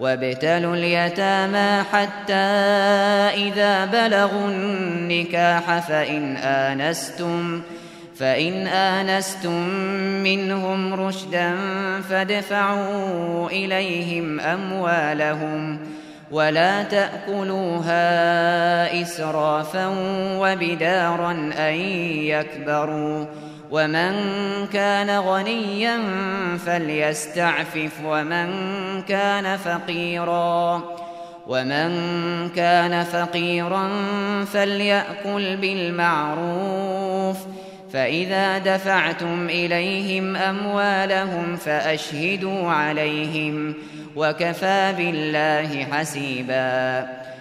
وابتلوا اليتامى حتى إذا بلغوا النكاح فإن آنستم منهم رشدا فادفعوا إليهم أموالهم ولا تأكلوها إسرافا وبدارا أن يكبروا ومن كان غنيا فليستعفف ومن كان فقيرا فليأكل بالمعروف فإذا دفعتم إليهم أموالهم فأشهدوا عليهم وكفى بالله حسيبا